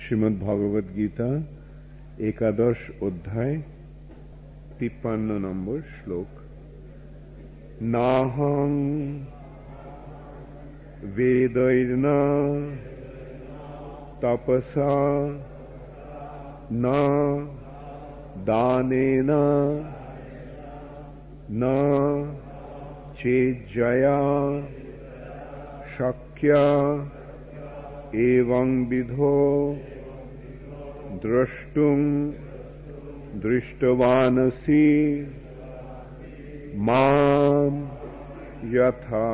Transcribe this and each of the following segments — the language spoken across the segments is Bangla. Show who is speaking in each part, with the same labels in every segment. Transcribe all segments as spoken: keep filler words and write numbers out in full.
Speaker 1: শ্রীমদ্ ভগবদ গীতা একাদশ অধ্যায় তিপ্পান্ন নম্বর শ্লোক। নাহং বেदैর্ন তপসা না দানেন না চেজ্জয়া শক্য এবং বিধো দ্রষ্টুং দৃষ্টবানসি মাম যথা।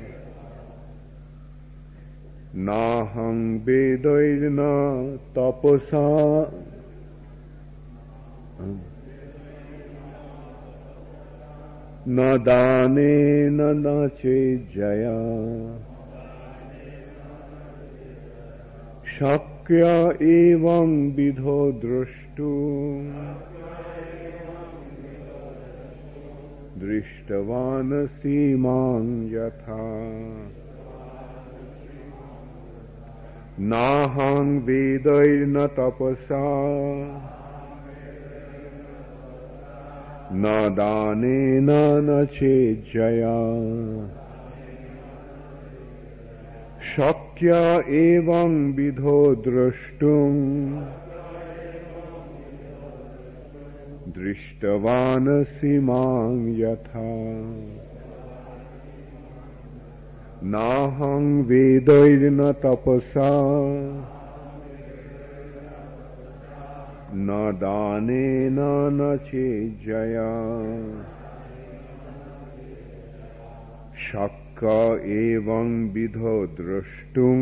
Speaker 1: নাহং বেदैর্ন তপসা ন দানেন ন চেজ্জয়া শক্য এবং বিধো দ্রষ্টুং দৃষ্টবানসি মাং যথা। নাহং বেदैর্ন তপসা ন দানেন ন চেজ্জয়া শক্য এবং বিধো দ্রষ্টুং দৃষ্টবানসি মাং যথা। নাহং বেदैর্ন তপসা ন দানেন ন চেজ্জয়া শক্য এবং বিধো দ্রষ্টুং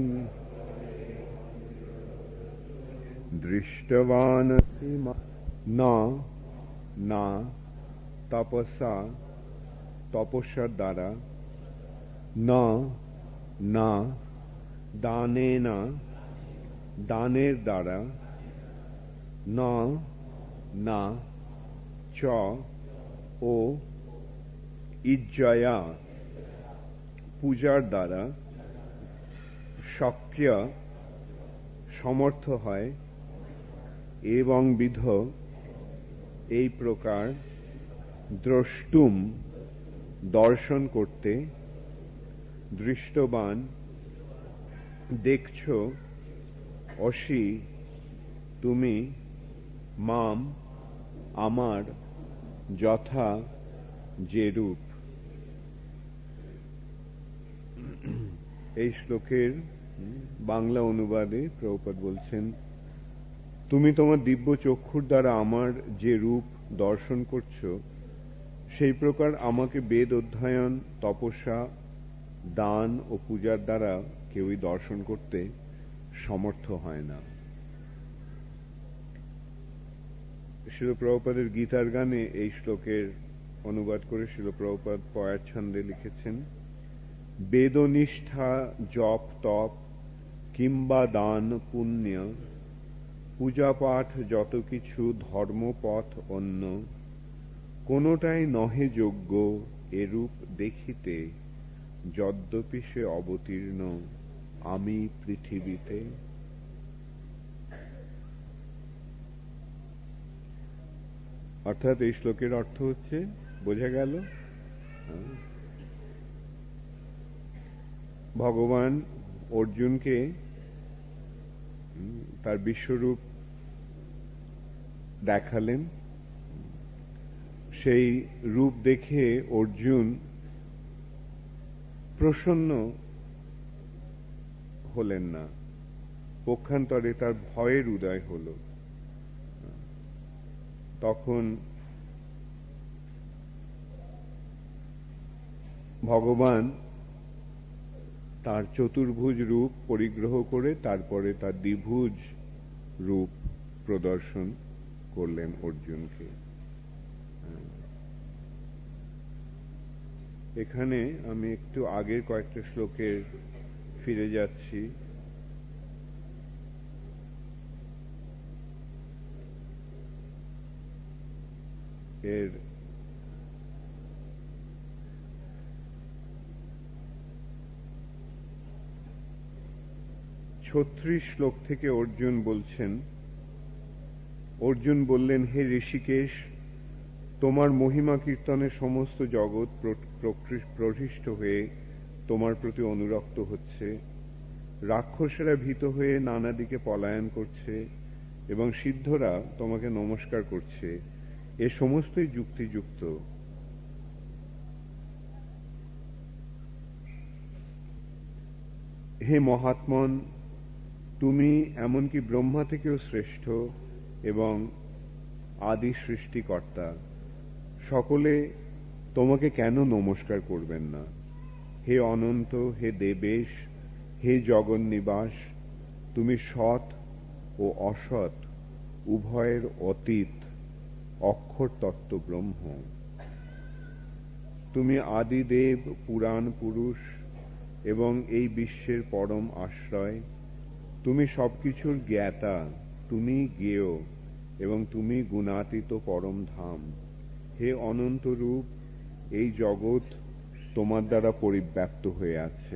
Speaker 1: দৃষ্টবানসি না না তপসা তপস্যার দ্বারা না না দানেন দানের দ্বারা না না চ ও ইজ্জয়া পূজার দ্বারা শক্য সমর্থ হয় এবং বিধ এই প্রকার দ্রষ্টুম দর্শন করতে দৃষ্টবান দেখছ অসি তুমি মাম আমার যথা যে রূপ। এই শ্লোকের বাংলা অনুবাদে প্রভুপাদ বলছেন, তুমি তোমার দিব্য চক্ষুর দ্বারা আমার যে রূপ দর্শন করছো সেই প্রকার আমাকে বেদ অধ্যয়ন তপস্যা দান ও পূজার দ্বারা কেউই দর্শন করতে সমর্থ হয় না। শিল প্রভুপাদের গীতার গানে এই শ্লোকের অনুবাদ করে শিল প্রভুপাদ পয়ার ছন্দে লিখেছেন, বেদনিষ্ঠা জপ তপ কিংবা দান পুণ্য পূজা পাঠ যত কিছু ধর্মপথ অন্য কোনটাই নহে যোগ্য এরূপ দেখিতে যদ্যপি সে অবতীর্ণ আমি পৃথিবীতে। অর্থাৎ এই শ্লোকের অর্থ হচ্ছে, বোঝা গেল ভগবান অর্জুনকে তার বিশ্বরূপ দেখালেন। সেই রূপ দেখে অর্জুন প্রসন্ন হলেন না, পক্ষান্তরে তার ভয়ের উদয় হল। তখন ভগবান তার চতুর্ভুজ রূপ পরিগ্রহ করে তারপরে তার দ্বিভুজ রূপ প্রদর্শন করলেন অর্জুনকে। এখানে আমি একটু আগের কয়েকটা শ্লোকের ফিরে যাচ্ছি। এর ছ ছত্রিশ শ্লোক থেকে অর্জুন বলছেন, অর্জুন বললেন, হে ঋষিকেশ, তোমার মহিমা কীর্তনে সমস্ত জগৎ প্রহৃষ্ট হয়ে তোমার প্রতি অনুরক্ত হচ্ছে। রাক্ষসেরা ভীত হয়ে নানা দিকে পলায়ন করছে এবং সিদ্ধরা তোমাকে নমস্কার করছে। এ সমস্তই যুক্তিযুক্ত। হে মহাত্মন, তুমি এমনকি ব্রহ্মা থেকেও শ্রেষ্ঠ এবং আদি সৃষ্টিকর্তা। সকলে তোমাকে কেন নমস্কার করবেন না? হে অনন্ত, হে দেবেশ, হে জগন্নিবাস, তুমি সৎ ও অসৎ উভয়ের অতীত, অক্ষর তত্ত্ব ব্রহ্ম। তুমি আদিদেব, পুরাণ পুরুষ এবং এই বিশ্বের পরম আশ্রয়। তুমি সবকিছুর জ্ঞাতা, তুমি জ্ঞেয় এবং তুমি গুণাতীত পরম ধাম। হে অনন্ত রূপ, এই জগৎ তোমার দ্বারা পরিব্যাপ্ত হয়ে আছে।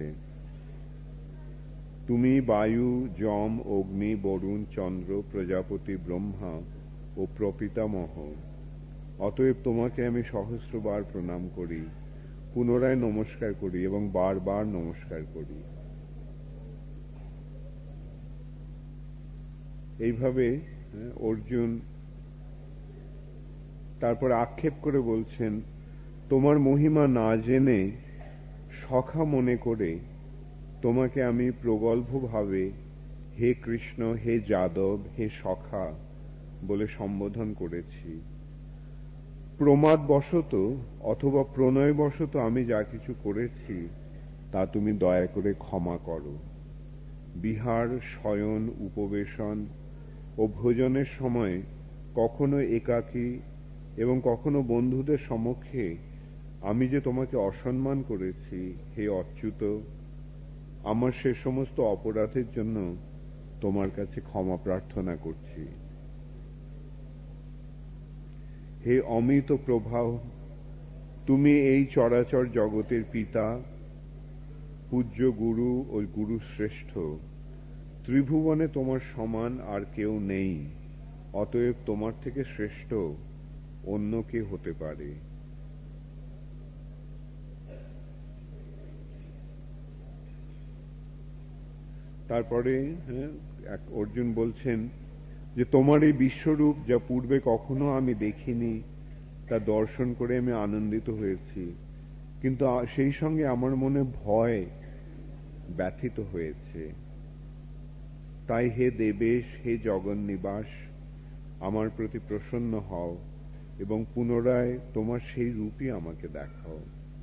Speaker 1: তুমি বায়ু, যম, অগ্নি, বরুণ, চন্দ্র, প্রজাপতি, ব্রহ্মা ও প্রপিতামহ। অতএব তোমাকে আমি সহস্রবার প্রণাম করি, পুনরায় নমস্কার করি এবং বারবার নমস্কার করি। এইভাবে অর্জুন তারপর আক্ষেপ করে বলছেন, তোমার মহিমা না জেনে সখা মনে করে তোমাকে আমি প্রগল্ভভাবে হে কৃষ্ণ, হে যাদব, হে সখা বলে সম্বোধন করেছি। প্রমাদবশত অথবা প্রণয়বশত আমি যা কিছু করেছি তা তুমি দয়া করে ক্ষমা করো। বিহার, শয়ন, উপবেশন ও ভোজনের সময় কখনো একাকী এবং কখনো বন্ধুদের সমক্ষে আমি যে তোমাকে অসম্মান করেছি, হে অচ্যুত, আমার সে সমস্ত অপরাধের জন্য তোমার কাছে ক্ষমা প্রার্থনা করছি। হে অমিত প্রভাব, তুমি এই চরাচর জগতের পিতা, পূজ্য গুরু ও গুরু শ্রেষ্ঠ। ত্রিভুবনে তোমার সমান আর কেউ নেই, অতএব তোমার থেকে শ্রেষ্ঠ অন্য কে হতে পারে? তারপরে অর্জুন বলছেন যে তোমার এই বিশ্বরূপ যা পূর্বে কখনো আমি দেখিনি, তা দর্শন করে আমি আনন্দিত হয়েছি, কিন্তু সেই সঙ্গে আমার মনে ভয় ব্যথিত হয়েছে। তাই হে দেবেশ, হে জগন্নিবাস, আমার প্রতি প্রসন্ন হও এবং পুনরায় তোমার সেই রূপই আমাকে দেখাও।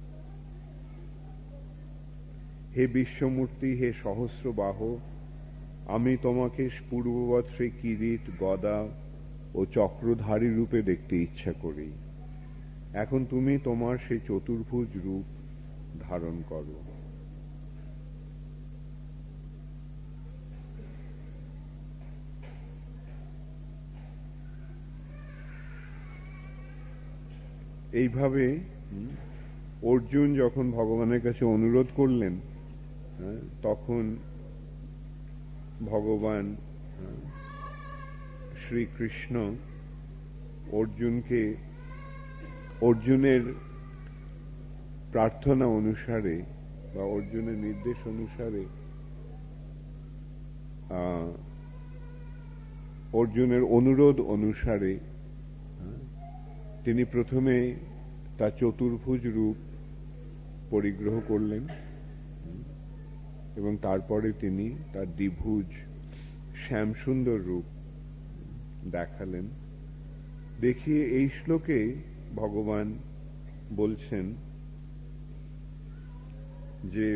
Speaker 1: হে বিশ্বমূর্তি, হে সহস্রবাহ, আমি তোমাকে পূর্ববৎ সেই কিরীট, গদা ও চক্রধারী রূপে দেখতে ইচ্ছা করি। এখন তুমি তোমার সেই চতুর্ভুজ রূপ ধারণ করো। এইভাবে অর্জুন যখন ভগবানের কাছে অনুরোধ করলেন, তখন ভগবান শ্রীকৃষ্ণ অর্জুনকে অর্জুনের প্রার্থনা অনুসারে বা অর্জুনের নির্দেশ অনুসারে অর্জুনের অনুরোধ অনুসারে তিনি প্রথমে তার চতুর্ভুজ রূপ পরিগ্রহ করলেন এবং তারপরে তিনি তার দ্বিভুজ শ্যামসুন্দর রূপ দেখালেন। দেখিয়ে এই শ্লোকে ভগবান বলছেন যে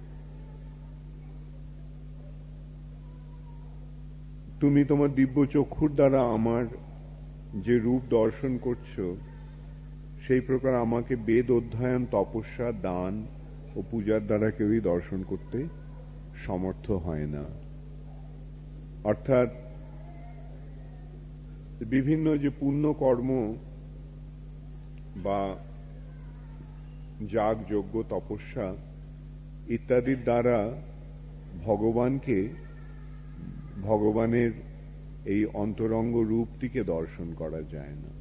Speaker 1: তুমি তোমার দিব্য চক্ষুর দ্বারা আমার যে রূপ দর্শন করছো, সেই প্রকার আমাকে বেদ অধ্যয়ন, তপস্যা, দান ও পূজার দ্বারা কেউই দর্শন করতে সমর্থ হয় না। অর্থাৎ বিভিন্ন যে পুণ্য কর্ম বা যাগ, যজ্ঞ, তপস্যা ইত্যাদির দ্বারা ভগবানকে ভগবানের এই অন্তরঙ্গ রূপটিকে দর্শন করা যায় না।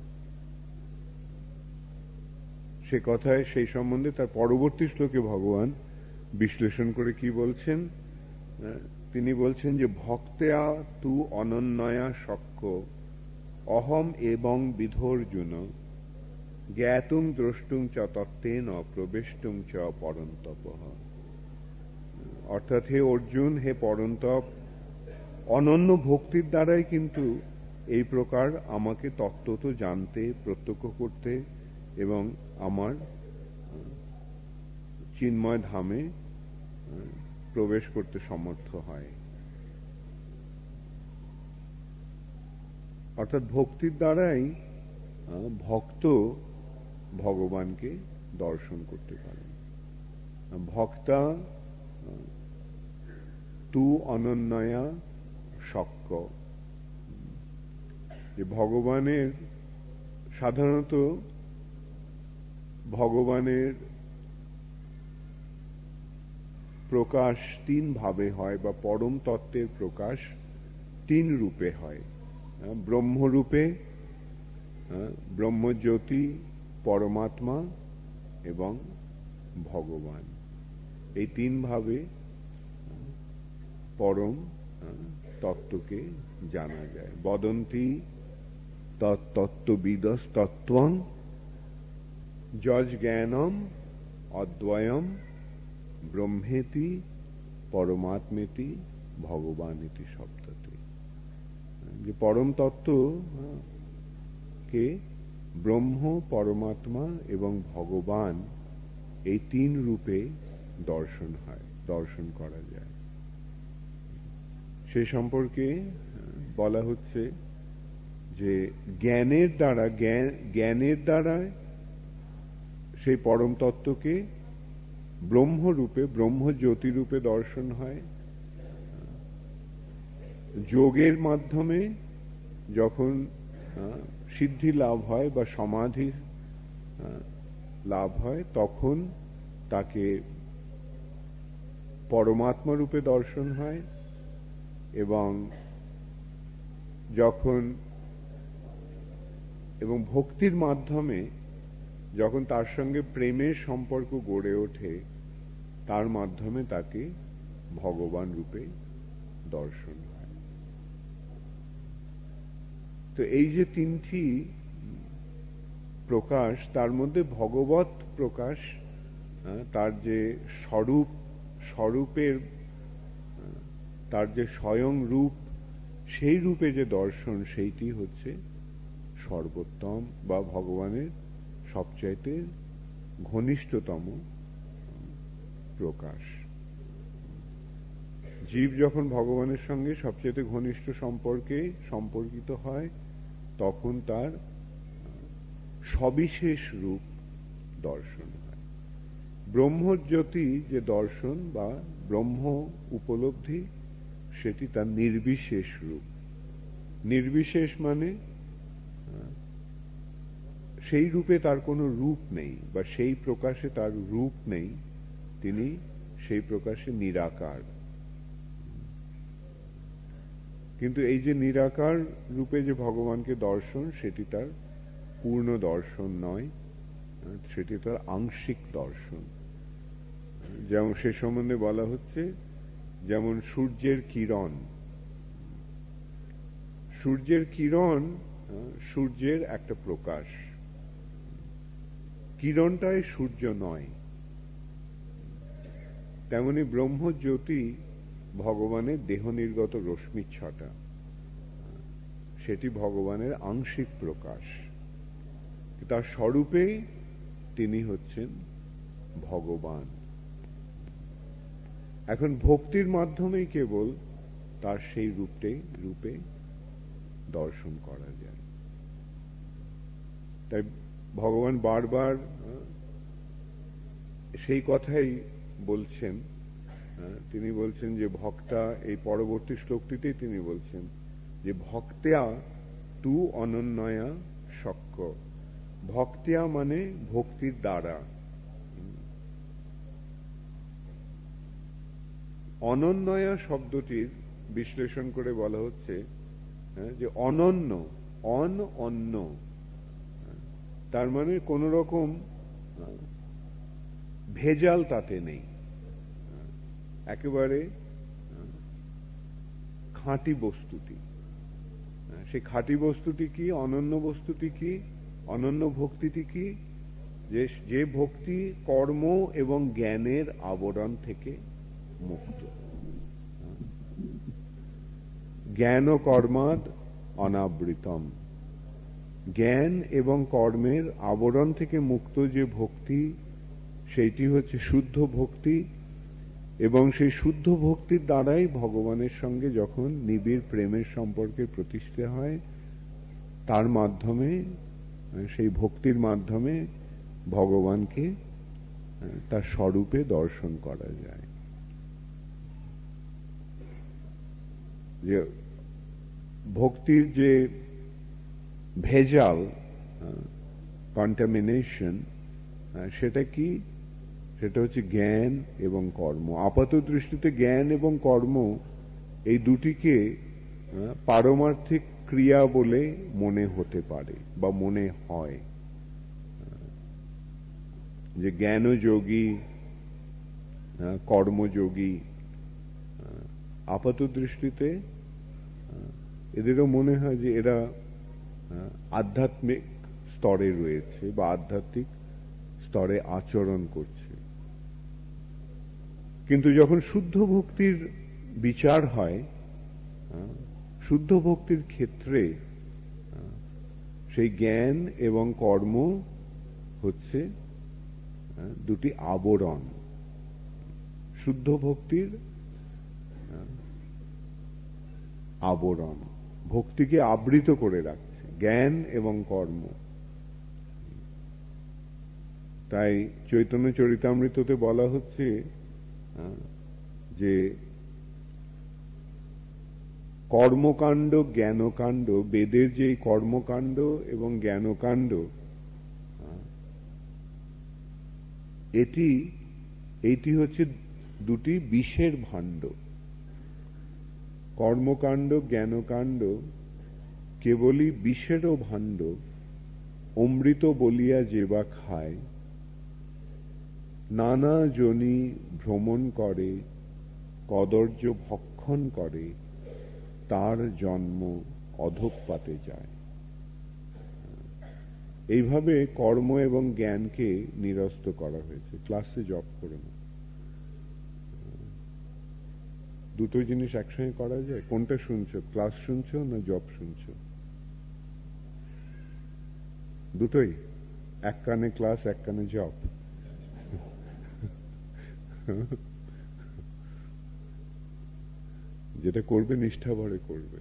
Speaker 1: সে কথায় সেই সম্বন্ধে তার পরবর্তী শ্লোকে ভগবান বিশ্লেষণ করে কি বলছেন, তিনি বলছেন যে ভক্তেয়া তু অনন্যয়া শক্য অহম এবং বিধর্জুন জ্ঞাতুং দ্রষ্টুং চ তত্ত্বেন প্রবেষ্টুং চ পরন্তপঃ। অর্থাৎ হে অর্জুন, হে পরন্তপ, অনন্য ভক্তির দ্বারাই কিন্তু এই প্রকার আমাকে তত্ত্বত জানতে, প্রত্যক্ষ করতে এবং আমার চিন্ময় ধামে প্রবেশ করতে সমর্থ হয়। অর্থাৎ ভক্তির দ্বারাই ভক্ত ভগবানকে দর্শন করতে পারে। ভক্তা তু অনন্যয়া শক্য, যে ভগবানের সাধারণত ভগবানের প্রকাশ তিন ভাবে হয়, বা পরম তত্ত্বের প্রকাশ তিন রূপে হয়। ব্রহ্মরূপে, ব্রহ্মজ্যোতি, পরমাত্মা এবং ভগবান, এই তিন ভাবে পরম তত্ত্বকে জানা যায়। বদন্তি তত্ত্ববিদস্তত্ত্বং যজ জ্ঞানম অদ্বয়ম ব্রহ্মেতি পরমাত্মেতি ভগবানেতি শব্দতে। যে পরম তত্ত্ব কে ব্রহ্ম, পরমাত্মা এবং ভগবান এই তিন রূপে দর্শন হয়, দর্শন করা যায়। সে সম্পর্কে বলা হচ্ছে যে জ্ঞানের দ্বারা জ্ঞানের দ্বারা সেই পরম তত্ত্বকে ব্রহ্মরূপে, ব্রহ্মজ্যোতি রূপে দর্শন হয়। যোগের মাধ্যমে যখন সিদ্ধি লাভ হয় বা সমাধি লাভ হয়, তখন তাকে পরমাত্মা রূপে দর্শন হয়। এবং যখন এবং ভক্তির মাধ্যমে যখন তার সঙ্গে প্রেমের সম্পর্ক গড়ে ওঠে, তার মাধ্যমে তাকে ভগবান রূপে দর্শন হয়। তো এই যে তিনটি প্রকাশ, তার মধ্যে ভগবত প্রকাশ, তার যে স্বরূপ, স্বরূপের তার যে স্বয়ং রূপ, সেই রূপে যে দর্শন, সেইটি হচ্ছে সর্বোত্তম বা ভগবানের সবচাইতে ঘনিষ্ঠতম প্রকাশ। জীব যখন ভগবানের সঙ্গে সবচাইতে ঘনিষ্ঠ সম্পর্কে সম্পর্কিত হয়, তখন তার সবিশেষ রূপ দর্শন হয়। ব্রহ্মজ্যোতি যে দর্শন বা ব্রহ্ম উপলব্ধি, সেটি তার নির্বিশেষ রূপ। নির্বিশেষ মানে সেই রূপে তার কোনো রূপ নেই, বা সেই প্রকাশে তার রূপ নেই, তিনি সেই প্রকাশে নিরাকার। কিন্তু এই যে নিরাকার রূপে যে ভগবানকে দর্শন, সেটি তার পূর্ণ দর্শন নয়, সেটি তার আংশিক দর্শন। যেমন সে সম্বন্ধে বলা হচ্ছে, যেমন সূর্যের কিরণ। সূর্যের কিরণ সূর্যের একটা প্রকাশ, কিরণটাই সূর্য নয়। তেমনি ব্রহ্মজ্যোতি ভগবানের দেহ নির্গত রশ্মিচ্ছটা, সেটি ভগবানের আংশিক প্রকাশ। তার স্বরূপে তিনি হচ্ছেন ভগবান। এখন ভক্তির মাধ্যমেই কেবল তার সেই রূপে রূপে দর্শন করা যায়। তাই ভগবান বারবার সেই কথাই বলছেন। তিনি বলছেন যে ভক্তা, এই পরবর্তী শ্লোকটিতেই তিনি বলছেন যে ভক্তেয়া তু অনন্যয়া শক্য। ভক্তেয়া মানে ভক্তির দ্বারা। অনন্যয়া শব্দটির বিশ্লেষণ করে বলা হচ্ছে যে অনন্য, অন অন্য, তার মানে কোন রকম ভেজাল তাতে নেই, একেবারে খাঁটি বস্তুটি। সেই খাঁটি বস্তুটি কি, অনন্য বস্তুটি কি, অনন্য ভক্তিটি কি? যে যে ভক্তি কর্ম এবং জ্ঞানের আবরণ থেকে মুক্ত। জ্ঞান ও কর্মাদ অনাবৃতম, জ্ঞান এবং কর্মের আবরণ থেকে মুক্ত যে ভক্তি, সেইটি হচ্ছে শুদ্ধ ভক্তি। এবং সেই শুদ্ধ ভক্তির দ্বারাই ভগবানের সঙ্গে যখন নিবিড় প্রেমের সম্পর্কের প্রতিষ্ঠা হয়, তার মাধ্যমে, সেই ভক্তির মাধ্যমে ভগবানকে তার স্বরূপে দর্শন করা যায়। যে ভক্তির যে ভেজাল, কন্টামিনেশন, সেটা কি? সেটা হচ্ছে জ্ঞান এবং কর্ম। আপাত দৃষ্টিতে জ্ঞান এবং কর্ম এই দুটিকে পারমার্থিক ক্রিয়া বলে মনে হতে পারে বা মনে হয়, যে জ্ঞানযোগী, কর্মযোগী, আপাত দৃষ্টিতে এদেরও মনে হয় যে এরা আধ্যাত্মিক স্তরে রয়েছে বা আধ্যাত্মিক স্তরে আচরণ করছে। কিন্তু যখন শুদ্ধ ভক্তির বিচার হয়, শুদ্ধ ভক্তির ক্ষেত্রে সেই জ্ঞান এবং কর্ম হচ্ছে দুটি আবরণ। শুদ্ধ ভক্তির আবরণ ভক্তিকে আবৃত করে রাখছে, জ্ঞান এবং কর্ম। তাই চৈতন্য চরিতামৃততে বলা হচ্ছে যে কর্মকাণ্ড জ্ঞানকাণ্ড, বেদের যে কর্মকাণ্ড এবং জ্ঞানকাণ্ড, এটি এইটি হচ্ছে দুটি বিষের ভাণ্ড। কর্মকাণ্ড জ্ঞানকাণ্ড কেবলই বিষেরও ভাণ্ড, অমৃত বলিয়া যে বা খায়, নানা জনি ভ্রমণ করে, কদর্য ভক্ষণ করে, তার জন্ম অধঃপাতে যায়। এইভাবে কর্ম এবং জ্ঞানকে নিরস্ত করা হয়েছে। ক্লাসে জব করে না, দুটো জিনিস একসঙ্গে করা যায়? কোনটা শুনছো, ক্লাস শুনছো না জব শুনছো? দুটোই, এক কানে ক্লাস এক কানে জব। যেটা করবে নিষ্ঠা ভরে করবে।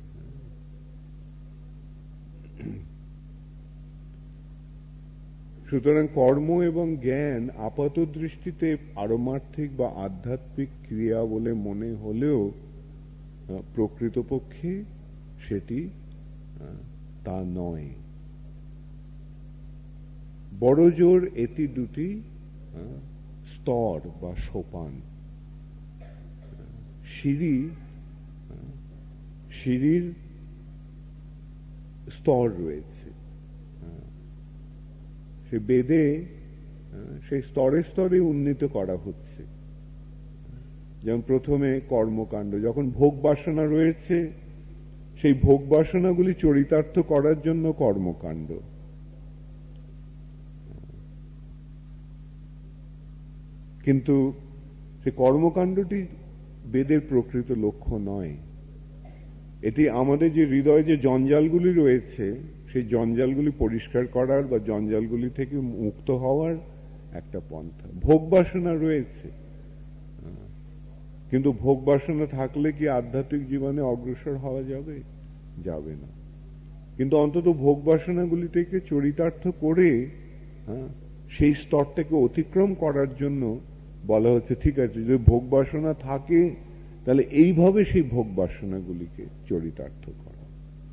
Speaker 1: সুতরাং কর্ম এবং জ্ঞান আপাত দৃষ্টিতে পারমার্থিক বা আধ্যাত্মিক ক্রিয়া বলে মনে হলেও প্রকৃতপক্ষে সেটি তা নয়। বড় জোর এটি দুটি স্তর বা সোপান, সিঁড়ি, সিঁড়ির স্তর রয়েছে। সে বেদে সেই স্তরে স্তরে উন্নীত করা হচ্ছে। যেমন প্রথমে কর্মকাণ্ড, যখন ভোগ বাসনা রয়েছে, সেই ভোগ বাসনাগুলি চরিতার্থ করার জন্য কর্মকাণ্ড। কিন্তু সে কর্মকাণ্ডটি বেদের প্রকৃত লক্ষ্য নয়। এটি আমাদের যে হৃদয়ে যে জঞ্জালগুলি রয়েছে, সেই জঞ্জালগুলি পরিষ্কার করার বা জঞ্জালগুলি থেকে মুক্ত হওয়ার একটা পন্থা। ভোগ বাসনা রয়েছে, কিন্তু ভোগ বাসনা থাকলে কি আধ্যাত্মিক জীবনে অগ্রসর হওয়া যাবে? যাবে না। কিন্তু অন্তত ভোগ বাসনাগুলি থেকে চরিতার্থ করে সেই স্তরটাকে অতিক্রম করার জন্য বলা হচ্ছে, ঠিক আছে, যদি ভোগ বাসনা থাকে তাহলে এইভাবে সেই ভোগ বাসনাগুলিকে চরিতার্থ করা।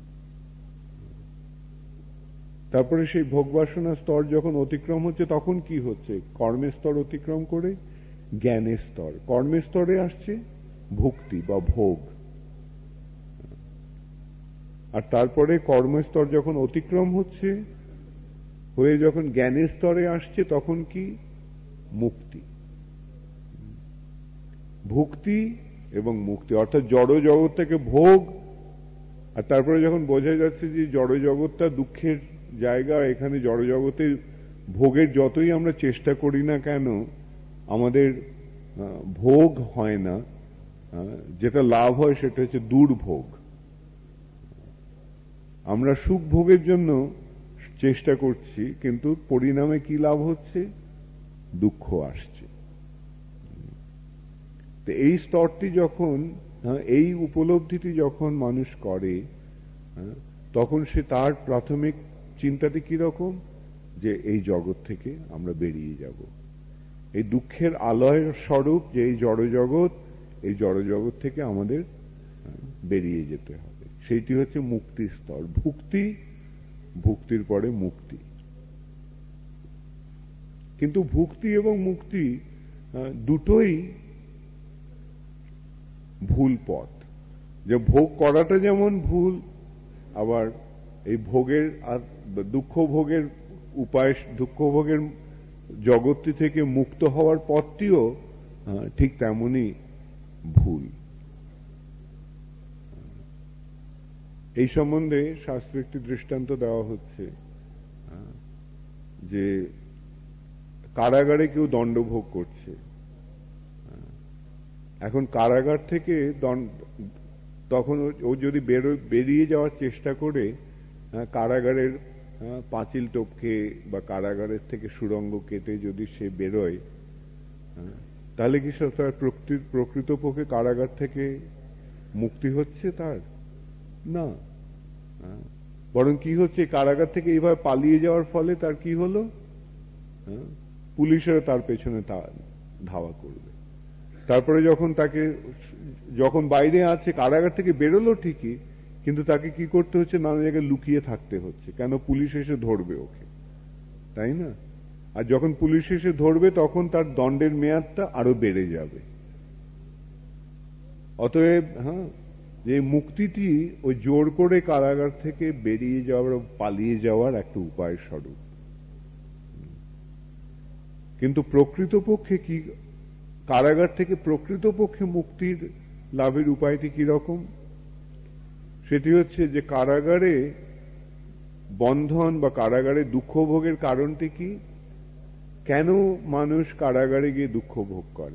Speaker 1: তারপরে সেই ভোগ বাসনা স্তর যখন অতিক্রম হচ্ছে, তখন কি হচ্ছে? কর্মের স্তর অতিক্রম করে জ্ঞানের স্তর। কর্মের স্তরে আসছে ভক্তি বা ভোগ, আর তারপরে কর্মস্তর যখন অতিক্রম হচ্ছে, হয়ে যখন জ্ঞানের স্তরে আসছে, তখন কি? মুক্তি। ভুক্তি এবং মুক্তি, অর্থাৎ জড় জগৎ থেকে ভোগ, আর তারপরে যখন বোঝা যাচ্ছে যে জড় জগৎটা দুঃখের জায়গা, এখানে জড় জগতে ভোগের যতই আমরা চেষ্টা করি না কেন আমাদের ভোগ হয় না, যেটা লাভ হয় সেটা হচ্ছে দুর্ভোগ। আমরা সুখ ভোগের জন্য চেষ্টা করছি, কিন্তু পরিণামে কি লাভ হচ্ছে? দুঃখ আসছে। তো এই স্তরটি যখন, এই উপলব্ধিটি যখন মানুষ করে, তখন সে তার প্রাথমিক চিন্তাটি কিরকম? যে এই জগৎ থেকে আমরা বেরিয়ে যাব। এই দুঃখের আলয়ের স্বরূপ যে এই জড় জগৎ, এই জড় জগৎ থেকে আমাদের বেরিয়ে যেতে হবে। সেইটি হচ্ছে মুক্তি স্তর। ভুক্তি, ভুক্তির পরে মুক্তি। কিন্তু ভুক্তি এবং মুক্তি দুটোই ভুল পথ। যে ভোগ করাটা যেমন ভুল, আবার এই ভোগের আর দুঃখ ভোগের উপায়, দুঃখ ভোগের জগৎটি থেকে মুক্ত হওয়ার পথটিও ঠিক তেমনই ভুল। এই সম্বন্ধে শাস্ত্রে একটি দৃষ্টান্ত দেওয়া হচ্ছে যে কারাগারে কেউ দণ্ডভোগ করছে। এখন কারাগার থেকে তখন ও যদি বেরিয়ে যাওয়ার চেষ্টা করে, কারাগারের পাঁচিল টপকে বা কারাগারের থেকে সুড়ঙ্গ কেটে যদি সে বেরোয়, তাহলে কি তার প্রকৃতপক্ষে কারাগার থেকে মুক্তি হচ্ছে? তার না, বরং কি হচ্ছে? কারাগার থেকে এইভাবে পালিয়ে যাওয়ার ফলে তার কি হলো? পুলিশেরা তার পেছনে ধাওয়া করবে। তারপরে যখন তাকে, যখন বাইরে আছে, কারাগার থেকে বেরোলো ঠিকই, কিন্তু তাকে কি করতে হচ্ছে? নানা জায়গায় লুকিয়ে থাকতে হচ্ছে। কেন? পুলিশ এসে ধরবে ওকে, তাই না? আর যখন পুলিশ এসে ধরবে তখন তার দণ্ডের মেয়াদটা আরো বেড়ে যাবে। অতএব হ্যাঁ, যে মুক্তিটি ওই জোর করে কারাগার থেকে বেরিয়ে যাওয়ার, পালিয়ে যাওয়ার একটা উপায় স্বরূপ। কিন্তু প্রকৃতপক্ষে কি, কারাগার থেকে প্রকৃতপক্ষে মুক্তির লাভের উপায়টি কি রকম? সেটি হচ্ছে যে কারাগারে বন্ধন বা কারাগারে দুঃখ ভোগের কারণটি কি? কেন মানুষ কারাগারে গিয়ে দুঃখ ভোগ করে?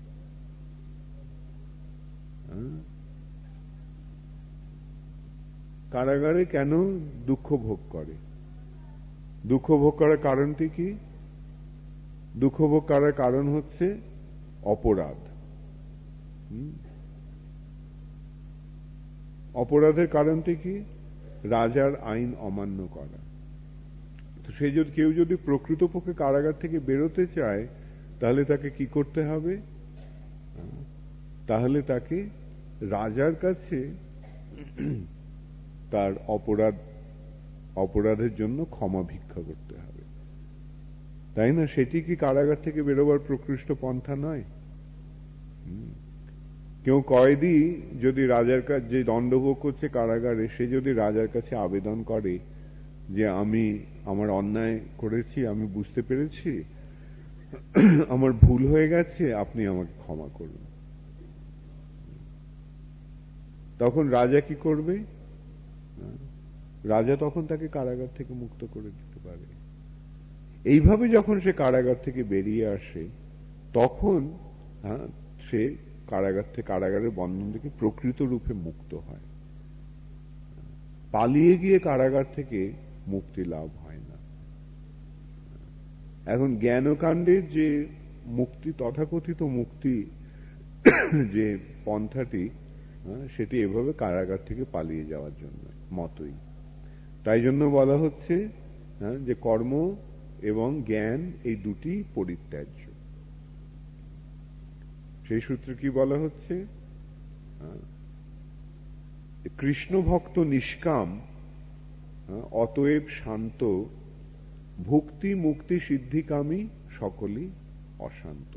Speaker 1: কারাগারে কেন দুঃখ ভোগ করে? দুঃখ ভোগ করার কারণটি কি? দুঃখ ভোগ করার কারণ হচ্ছে অপরাধ। অপরাধের কারণটি কি? রাজার আইন অমান্য করা। তো সে যদি, কেউ যদি প্রকৃতপক্ষে কারাগার থেকে বেরোতে চায়, তাহলে তাকে কি করতে হবে? তাহলে তাকে রাজার কাছে তার অপরাধ, অপরাধের জন্য ক্ষমা ভিক্ষা করতে হবে, তাই না? সেটি কি কারাগার থেকে বেরোবার প্রকৃষ্ট পন্থা নয়? কেউ কয়েদি যদি রাজার কাছে, যে দণ্ডভোগ করছে কারাগারে, সে যদি রাজার কাছে আবেদন করে যে আমি আমার অন্যায় করেছি, আমি বুঝতে পেরেছি, আমার ভুল হয়ে গেছে, আপনি আমাকে ক্ষমা করুন, তখন রাজা কি করবে? রাজা তখন তাকে কারাগার থেকে মুক্ত করে দিতে পারে। এইভাবে যখন সে কারাগার থেকে বেরিয়ে আসে, তখন হ্যাঁ, সে কারাগার থেকে, কারাগারের বন্ধন থেকে প্রকৃত রূপে মুক্ত হয়। পালিয়ে গিয়ে কারাগার থেকে মুক্তি লাভ হয় না। এখন জ্ঞানকাণ্ডের যে মুক্তি, তথাকথিত মুক্তি, যে পন্থাটি, সেটি এভাবে কারাগার থেকে পালিয়ে যাওয়ার জন্য মতই। তাই জন্য বলা হচ্ছে যে কর্ম এবং জ্ঞান এই দুটি পরিত্যাজ্য। সেই সূত্রে কি বলা হচ্ছে? কৃষ্ণ ভক্ত নিষ্কাম, অতএব শান্ত, ভুক্তি মুক্তি সিদ্ধিকামী সকলই অশান্ত।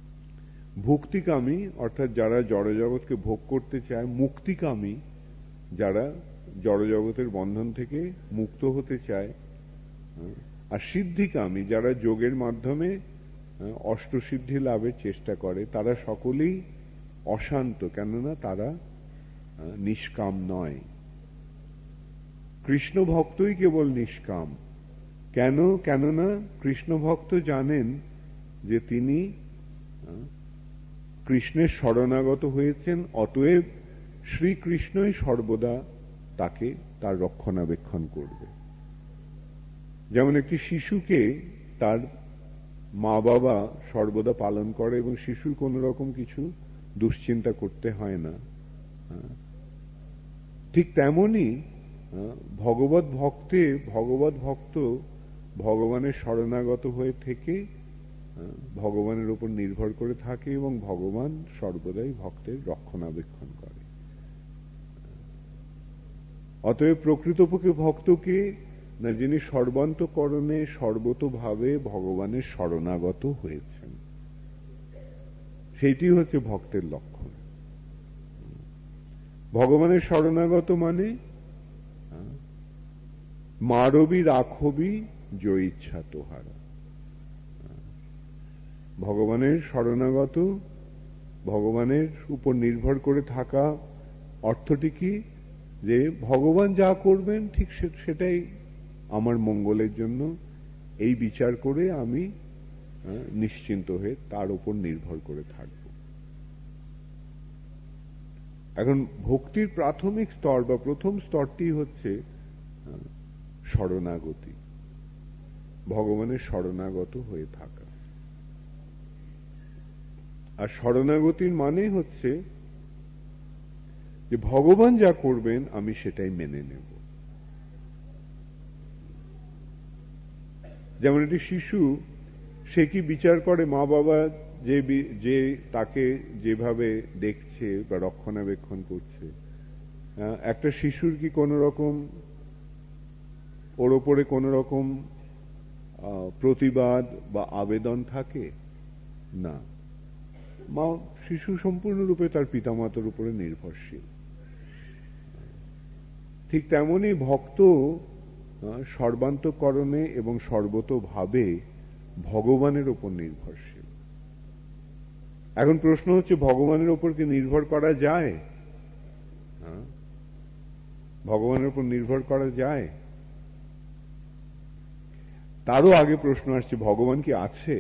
Speaker 1: ভুক্তিকামী অর্থাৎ যারা জড়জগৎকে ভোগ করতে চায়, মুক্তিকামী যারা জড়জগতের বন্ধন থেকে মুক্ত হতে চায়, আর সিদ্ধিকামী যারা যোগের মাধ্যমে অষ্টসিদ্ধি লাভের চেষ্টা করে, তারা সকলেই অশান্ত, কেননা তারা নিষ্কাম নয়। কৃষ্ণ ভক্তই কেবল নিষ্কাম। কেন? কেননা কৃষ্ণ ভক্ত জানেন যে তিনি কৃষ্ণের শরণাগত হয়েছেন, অতএব শ্রীকৃষ্ণই সর্বদা তাকে তার রক্ষণাবেক্ষণ করবে। যেমন একটি শিশুকে তার মা বাবা সর্বদা পালন করে এবং শিশুর কোন রকম কিছু দুশ্চিন্তা করতে হয় না, ঠিক তেমনি ভগবত ভক্তে ভগবত ভক্ত ভগবানের শরণাগত হয়ে থেকে ভগবানের উপর নির্ভর করে থাকে এবং ভগবান সর্বদাই ভক্তের রক্ষণাবেক্ষণ করে। অতএব প্রকৃতপক্ষে ভক্তকে না, যিনি সর্বান্তকরণে সর্বতোভাবে ভগবানের শরণাগত হয়েছেন, সেইটি হচ্ছে ভক্তের লক্ষণ। ভগবানের শরণাগত মানে মারবি রাখবি জয় ইচ্ছা তোহারা। ভগবানের শরণাগত, ভগবানের উপর নির্ভর করে থাকা অর্থটি কি? যে ভগবান যা করবেন ঠিক সেটাই আমার মঙ্গলের জন্য, এই বিচার করে আমি নিশ্চিন্ত হয়ে তার উপর নির্ভর করে থাকব। এখন ভক্তির প্রাথমিক স্তর বা প্রথম স্তরটি হচ্ছে শরণাগতি, ভগবানের শরণাগত হয়ে থাকা। আর শরণাগতির মানে হচ্ছে যে ভগবান যা করবেন আমি সেটাই মেনে নেব। যেমন একটি শিশু, সে কি বিচার করে মা বাবা যে যে তাকে যেভাবে দেখছে বা রক্ষণাবেক্ষণ করছে, একটা শিশুর কি কোন রকম ওর ওপরে কোন রকম প্রতিবাদ বা আবেদন থাকে না? মা শিশু সম্পূর্ণরূপে তার পিতামাতার উপরে নির্ভরশীল। ঠিক তেমনি ভক্ত সর্বান্তকরণে এবং সর্বতোভাবে ভগবানের উপর নির্ভরশীল। এখন প্রশ্ন হচ্ছে, ভগবানের উপর কি নির্ভর করা যায়? ভগবানের উপর নির্ভর করা যায়? তারও আগে প্রশ্ন আসছে, ভগবান কি আছে?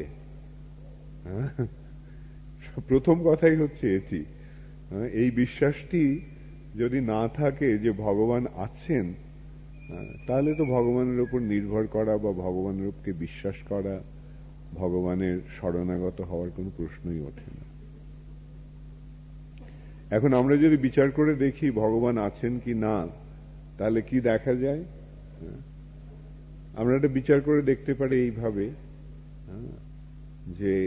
Speaker 1: প্রথম কথাই হচ্ছে এটি, এই বিশ্বাসটি যদি না থাকে যে ভগবান আছেন, তাহলে তো ভগবানের উপর নির্ভর করা বা ভগবানের উপরকে বিশ্বাস করা, ভগবানের শরণাগত হওয়ার কোনো প্রশ্নই ওঠে না। এখন আমরা যদি বিচার করে দেখি ভগবান আছেন কি না, তাহলে কি দেখা যায়? আমরা এটা বিচার করে দেখতে পারি এইভাবে যে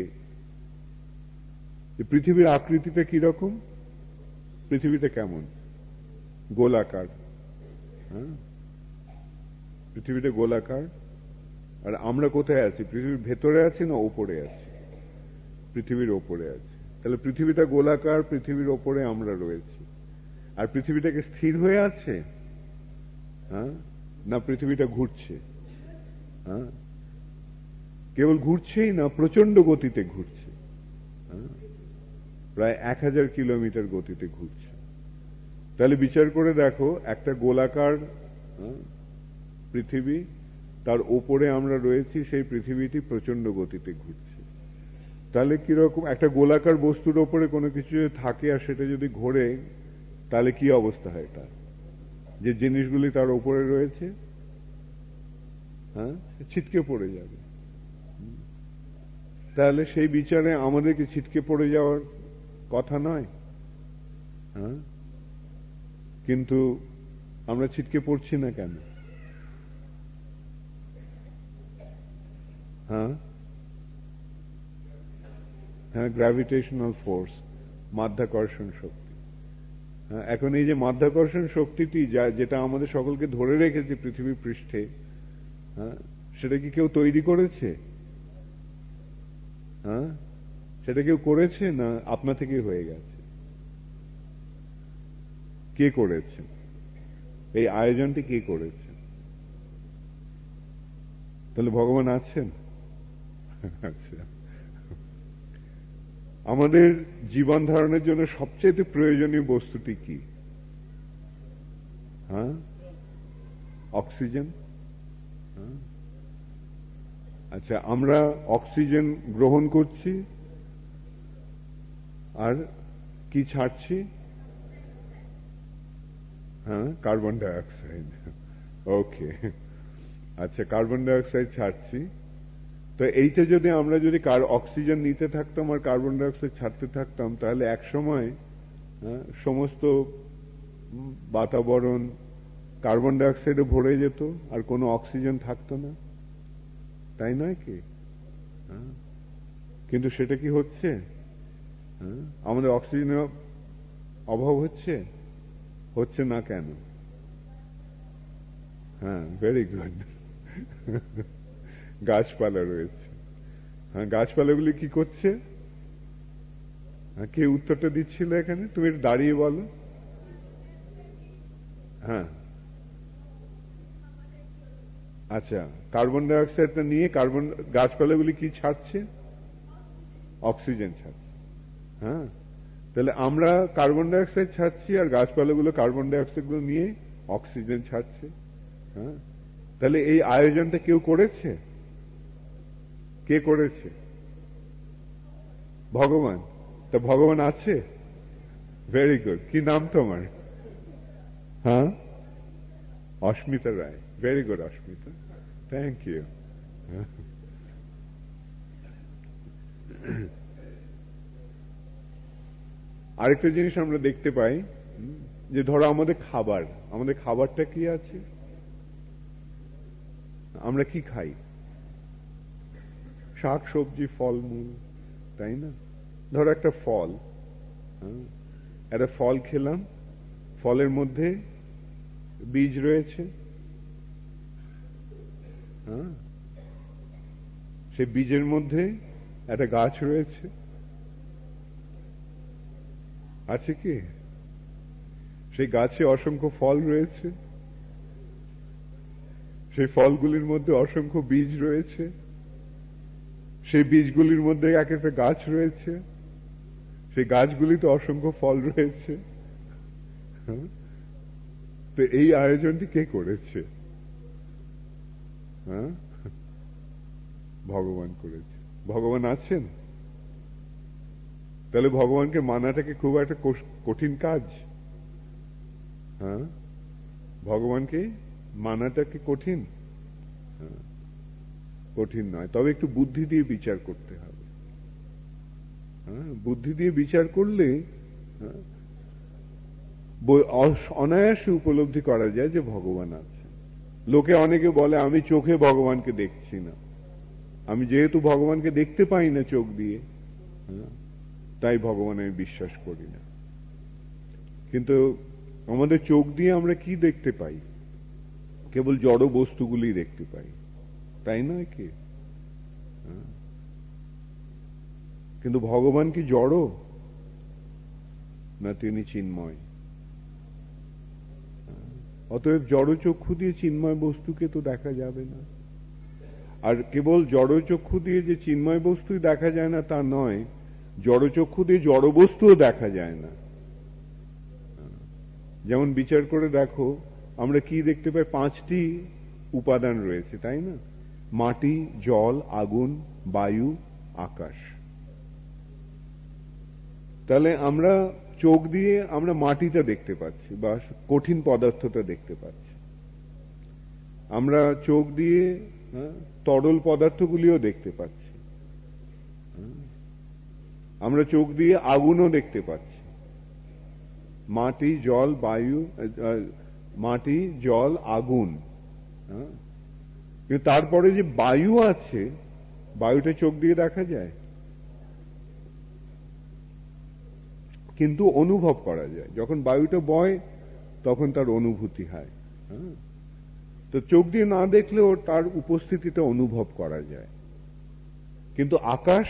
Speaker 1: পৃথিবীর আকৃতিটা কিরকম, পৃথিবীটা কেমন? গোলাকার। হ্যাঁ, পৃথিবীটা গোলাকার। আর আমরা কোথায় আছি? পৃথিবীর ভেতরে আছি না ওপরে আছি? পৃথিবীর ওপরে আছি। তাহলে পৃথিবীটা গোলাকার, পৃথিবীর ওপরে আমরা রয়েছি। আর পৃথিবীটাকে স্থির হয়ে আছে? হ্যাঁ, না পৃথিবীটা ঘুরছে? হ্যাঁ, কেবল ঘুরছেই না, প্রচন্ড গতিতে ঘুরছে। হ্যাঁ, প্রায় এক হাজার কিলোমিটার গতিতে ঘুরছে। তাহলে বিচার করে দেখো, একটা গোলাকার পৃথিবী, তার ওপরে আমরা রয়েছি, সেই পৃথিবীটি প্রচন্ড গতিতে ঘুরছে। তাহলে কিরকম একটা গোলাকার বস্তুর ওপরে কোনো কিছু থাকে আর সেটা যদি ঘোরে, তাহলে কি অবস্থা হয় তার? যে জিনিসগুলি তার ওপরে রয়েছে, হ্যাঁ, ছিটকে পড়ে যাবে। তাহলে সেই বিচারে আমাদেরকে ছিটকে পড়ে যাওয়ার কথা নয়? হ্যাঁ, কিন্তু আমরা ছিটকে পড়ছি না কেন? হ্যাঁ হ্যাঁ গ্র্যাভিটেশনাল ফোর্স, মাধ্যাকর্ষণ শক্তি। এখন এই যে মাধ্যাকর্ষণ শক্তিটি যেটা আমাদের সকলকে ধরে রেখেছে পৃথিবী পৃষ্ঠে, হ্যাঁ, সেটা কি কেউ তৈরি করেছে? হ্যাঁ, সেটা কেউ করেছে না আপনা থেকেই হয়ে গেছে? কে করেছে? এই আয়োজনটি কে করেছে? তাহলে ভগবান আছেন? আচ্ছা, আমাদের জীবন ধারণের জন্য সবচেয়ে প্রয়োজনীয় বস্তুটি কি? হ্যাঁ, অক্সিজেন। আচ্ছা, আমরা অক্সিজেন গ্রহণ করছি আর কি ছাড়ছি? হ্যাঁ, কার্বন ডাই অক্সাইড। ওকে, আচ্ছা, কার্বন ডাই অক্সাইড ছাড়ছি। তো এইটা যদি আমরা যদি অক্সিজেন নিতে থাকতাম আর কার্বন ডাই অক্সাইড ছাড়তে থাকতাম, তাহলে এক সময় সমস্ত বাতাবরণ কার্বন ডাই অক্সাইডে ভরে যেত আর কোনো অক্সিজেন থাকতো না, তাই নয় কি? কিন্তু সেটা কি হচ্ছে? আমাদের অক্সিজেনের অভাব হচ্ছে হচ্ছে না কেন? হ্যাঁ, ভেরি গুড, গাছপালা রয়েছে। হ্যাঁ, গাছপালাগুলি কি করছে? হ্যাঁ, কে উত্তরটা দিচ্ছিল এখানে? তুমি দাঁড়িয়ে বলো। হ্যাঁ, আচ্ছা, কার্বন ডাই অক্সাইডটা নিয়ে কার্বন গাছপালাগুলি কি ছাড়ছে? অক্সিজেন ছাড়ছে। হ্যাঁ, তাহলে আমরা কার্বন ডাই অক্সাইড ছাড়ছি আর গাছপালাগুলো কার্বন ডাই অক্সাইড গুলো নিয়ে অক্সিজেন ছাড়ছে। হ্যাঁ, তাহলে এই আয়োজনটা কেউ করেছে? কে করেছে? ভগবান। তা ভগবান আছে? Very good. কি নাম তোমার? হ্যাঁ, Asmita Roy. Very good Asmita, thank you. আরেকটা জিনিস আমরা দেখতে পাই যে ধরো আমাদের খাবার, আমাদের খাবারটা কি আছে? আমরা কি খাই? শাক সবজি ফলমূল, তাই না? ধরো একটা ফল, একটা ফল খেলাম, ফলের মধ্যে বীজ রয়েছে। হ্যাঁ, সেই বীজের মধ্যে একটা গাছ রয়েছে, আছে কি? সেই গাছে অসংখ্য ফল রয়েছে, সেই ফলগুলির মধ্যে অসংখ্য বীজ রয়েছে, সেই বীজগুলির মধ্যে এক একটা গাছ রয়েছে, সেই গাছগুলিতে অসংখ্য ফল রয়েছে। তো এই আয়োজনটি কে করেছে? হ্যাঁ, ভগবান করেছে। ভগবান আছেন? তাহলে ভগবানকে মানাটাকে খুব একটা কঠিন কাজ? হ্যাঁ, ভগবানকে মানাটা কি কঠিন? হ্যাঁ, কঠিন নয়, তবে একটু বুদ্ধি দিয়ে বিচার করতে হবে। হ্যাঁ, বুদ্ধি দিয়ে বিচার করলে অনায়াসে উপলব্ধি করা যায় যে ভগবান আছে। লোকে অনেকে বলে আমি চোখে ভগবানকে দেখছি না, আমি যেহেতু ভগবানকে দেখতে পাই না চোখ দিয়ে, তাই ভগবান আমি বিশ্বাস করি না। কিন্তু আমাদের চোখ দিয়ে আমরা কি দেখতে পাই? কেবল জড় বস্তুগুলি দেখতে পাই, তাই নয় কি? কিন্তু ভগবান কি জড়? না, তিনি চিন্ময়। অতএব জড় চক্ষু দিয়ে চিন্ময় বস্তুকে তো দেখা যাবে না। আর কেবল জড় চক্ষু দিয়ে যে চিন্ময় বস্তুই দেখা যায় না তা নয়, জড় চক্ষু দিয়ে জড় বস্তুও দেখা যায় না। যেমন বিচার করে দেখো, আমরা কি দেখতে পাই? পাঁচটি উপাদান রয়েছে, তাই না? মাটি, জল, আগুন, বায়ু, আকাশ। তাহলে আমরা চোখ দিয়ে আমরা মাটিটা দেখতে পাচ্ছি বা কঠিন পদার্থটা দেখতে পাচ্ছি, আমরা চোখ দিয়ে তরল পদার্থগুলিও দেখতে পাচ্ছি, আমরা চোখ দিয়ে আগুনও দেখতে পাচ্ছি, মাটি, জল, বায়ু, মাটি, জল, আগুন। কিন্তু তারপরে যে বায়ু আছে, বায়ুটা চোখ দিয়ে দেখা যায়? কিন্তু অনুভব করা যায়। যখন বায়ুটা বয় তখন তার অনুভূতি হয়। তো চোখ দিয়ে না দেখলেও তার উপস্থিতিটা অনুভব করা যায়। কিন্তু আকাশ,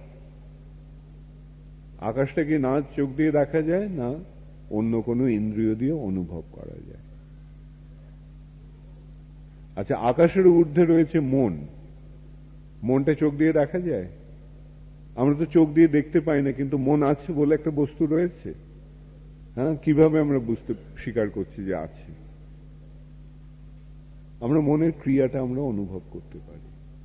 Speaker 1: আকাশটা কি না চোখ দিয়ে দেখা যায়, না অন্য কোনো ইন্দ্রিয় দিয়ে অনুভব করা যায়। আচ্ছা, আকাশের ঊর্ধ্বে রয়েছে মন। মনটা চোখ দিয়ে দেখা যায়? আমরা তো চোখ দিয়ে দেখতে পাই না, কিন্তু মন আছে বলে একটা বস্তু রয়েছে। হ্যাঁ, কিভাবে আমরা বুঝতে স্বীকার করছি যে আছে? আমরা মনের ক্রিয়াটা আমরা অনুভব করতে পারি।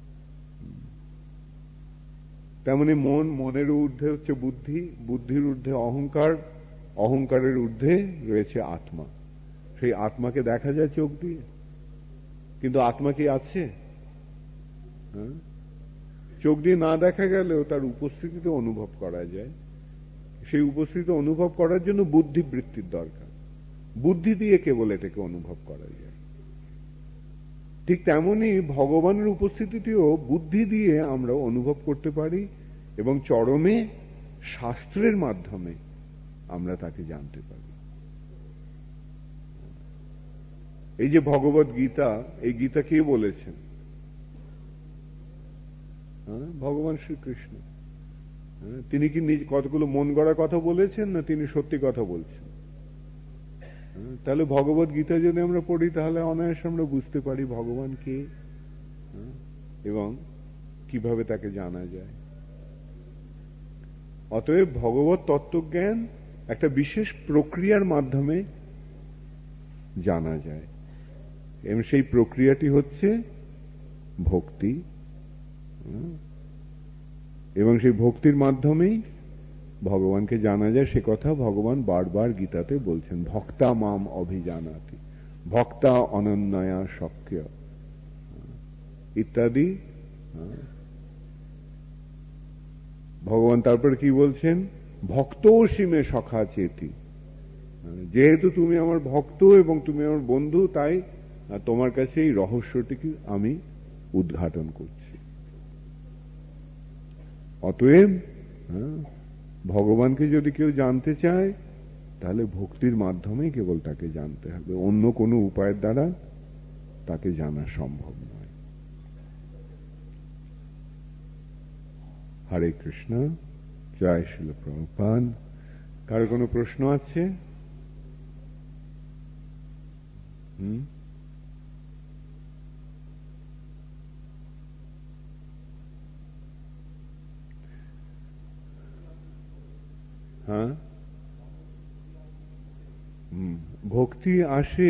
Speaker 1: তেমনি মন, মনের ঊর্ধ্বে হচ্ছে বুদ্ধি, বুদ্ধির ঊর্ধ্বে অহংকার, অহংকারের ঊর্ধ্বে রয়েছে আত্মা। সেই আত্মাকে দেখা যায় চোখ দিয়ে, কিন্তু আত্মা কি আছে? হ্যাঁ, চোখ দিয়ে না দেখা গেলেও তার উপস্থিতিতে অনুভব করা যায়। সেই উপস্থিতি অনুভব করার জন্য বুদ্ধিবৃত্তির দরকার। বুদ্ধি দিয়ে কেবল এটাকে অনুভব করা যায়। ঠিক তেমনি ভগবানের উপস্থিতিটিও বুদ্ধি দিয়ে আমরা অনুভব করতে পারি, এবং চরমে শাস্ত্রের মাধ্যমে আমরা তাকে জানতে পারি। এই যে ভগবত গীতা, এই গীতা কে বলেছেন? ভগবান শ্রীকৃষ্ণ। তিনি কি নিজ কতগুলো মন গড়া কথা বলেছেন, না তিনি সত্যি কথা বলছেন? তাহলে ভগবত গীতা যদি আমরা পড়ি, তাহলে অনায়াসে আমরা বুঝতে পারি ভগবান কে এবং কিভাবে তাকে জানা যায়। অতএব ভগবত তত্ত্বজ্ঞান একটা বিশেষ প্রক্রিয়ার মাধ্যমে জানা যায়, এবং সেই প্রক্রিয়াটি হচ্ছে ভক্তি। এবং সেই ভক্তির মাধ্যমেই ভগবানকে জানা যায়। সে কথা ভগবান বারবার গীতাতে বলছেন, ভক্তা মাম অভিজানাতি, ভক্তা অনন্যয়া শক্য ইত্যাদি। ভগবান তারপরে কি বলছেন? ভক্তোসীমে সখা চেতি, যেহেতু তুমি আমার ভক্ত এবং তুমি আমার বন্ধু, তাই তোমার কাছে এই রহস্যটিকে আমি উদ্ঘাটন করছি। অতএব ভগবানকে যদি কেউ জানতে চায়, তাহলে ভক্তির মাধ্যমে কেবল তাকে জানতে হবে, অন্য কোনো উপায়ের দ্বারা তাকে জানা সম্ভব নয়। হরে কৃষ্ণ, জয় শ্রীল প্রভুপাদ। কারো কোনো প্রশ্ন আছে? হুম হ্যাঁ, ভক্তি আসে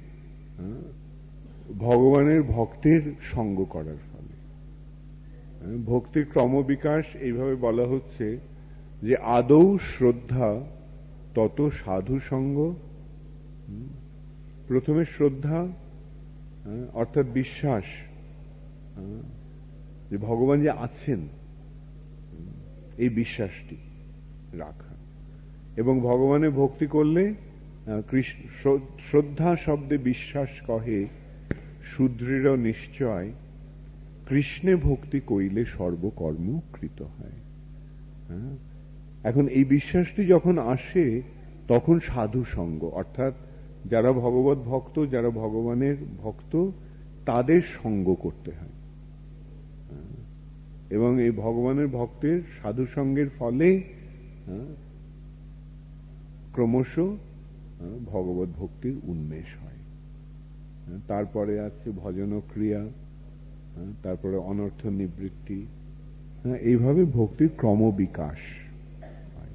Speaker 1: ভগবানের ভক্তের সঙ্গ করার ফলে। ভক্তির ক্রমবিকাশ এইভাবে বলা হচ্ছে যে আদৌ শ্রদ্ধা, তত সাধু সঙ্গ। প্রথমে শ্রদ্ধা অর্থাৎ বিশ্বাস যে ভগবান যে আছেন, এই বিশ্বাসটি রাখা, এবং ভগবানের ভক্তি করলে কৃষ্ণ শ্রদ্ধা শব্দে বিশ্বাস কহে সুদৃঢ় নিশ্চয়, কৃষ্ণে ভক্তি কইলে সর্বকর্ম কৃত হয়। এখন এই বিশ্বাসটি যখন আসে, তখন সাধু সঙ্গ অর্থাৎ যারা ভগবত ভক্ত, যারা ভগবানের ভক্ত, তাদের সঙ্গ করতে হয়। এবং এই ভগবানের ভক্তের সাধু সঙ্গের ফলে ক্রমশ ভগবত ভক্তির উন্মেষ হয়। তারপরে আছে ভজন ক্রিয়া, তারপরে অনর্থ নিবৃত্তি। এইভাবে ভক্তির ক্রমবিকাশ হয়।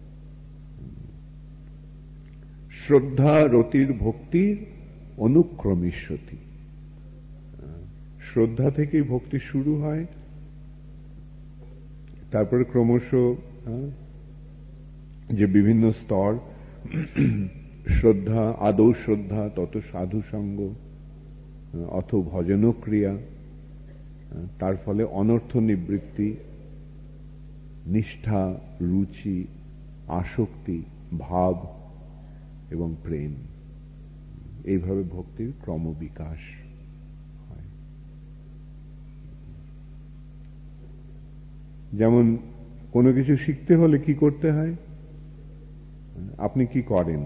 Speaker 1: শ্রদ্ধা রতির ভক্তির অনুক্রমিষ্যতি। শ্রদ্ধা থেকেই ভক্তি শুরু হয়, তারপরে ক্রমশ যে বিভিন্ন স্তর, শ্রদ্ধা, আদৌ শ্রদ্ধা, তত সাধু সঙ্গ, অথ ভজন ক্রিয়া, তার ফলে অনর্থ নিবৃত্তি, নিষ্ঠা, রুচি, আসক্তি, ভাব এবং প্রেম। এইভাবে ভক্তির ক্রমবিকাশ হয়। যেমন কোনো কিছু শিখতে হলে কি করতে হয়? আপনি কি করেন?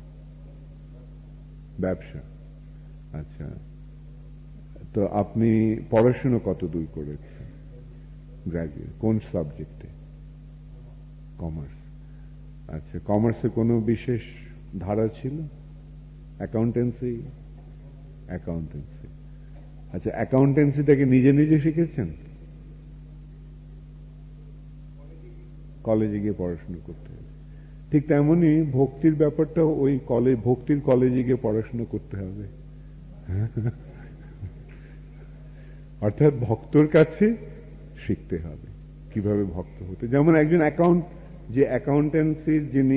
Speaker 1: ব্যবসা। আচ্ছা, তো আপনি পড়াশোনা কত দূর করেছেন? গ্র্যাজুয়েট। কোন সাবজেক্টে? কমার্স। আচ্ছা, কমার্সে কোনো বিশেষ ধারা ছিল? অ্যাকাউন্টেন্সি? অ্যাকাউন্টেন্সি। আচ্ছা, অ্যাকাউন্টেন্সিটাকে নিজে নিজে শিখেছেন? কলেজে গিয়ে পড়াশোনা করতে হবে। ঠিক তেমনই ভক্তির ব্যাপারটা ওই কলেজ, ভক্তির কলেজে গিয়ে পড়াশোনা করতে হবে। অর্থাৎ ভক্তর কাছে শিখতে হবে কিভাবে ভক্ত হতে। যেমন একজন অ্যাকাউন্ট, যে অ্যাকাউন্টেন্সির যিনি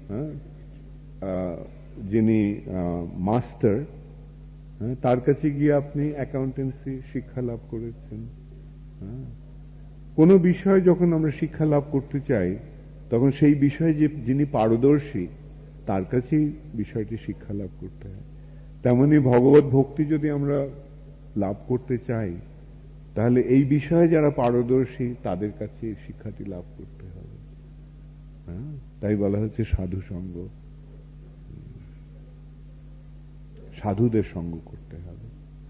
Speaker 1: যিনি মাস্টার, তার কাছে গিয়ে আপনি অ্যাকাউন্টেন্সি শিক্ষা লাভ করেছেন। কোনো বিষয় যখন আমরা শিক্ষা লাভ করতে চাই, তখন সেই বিষয়ে যে যিনি পারদর্শী তার কাছেই বিষয়টি শিক্ষা লাভ করতে হয়। তেমনি ভগবত ভক্তি যদি আমরা লাভ করতে চাই, তাহলে এই বিষয়ে যারা পারদর্শী তাদের কাছে শিক্ষাটি লাভ করতে হবে। হ্যাঁ, তাই বলা হচ্ছে সাধু সঙ্গ, সাধুদের সঙ্গ করতে হবে।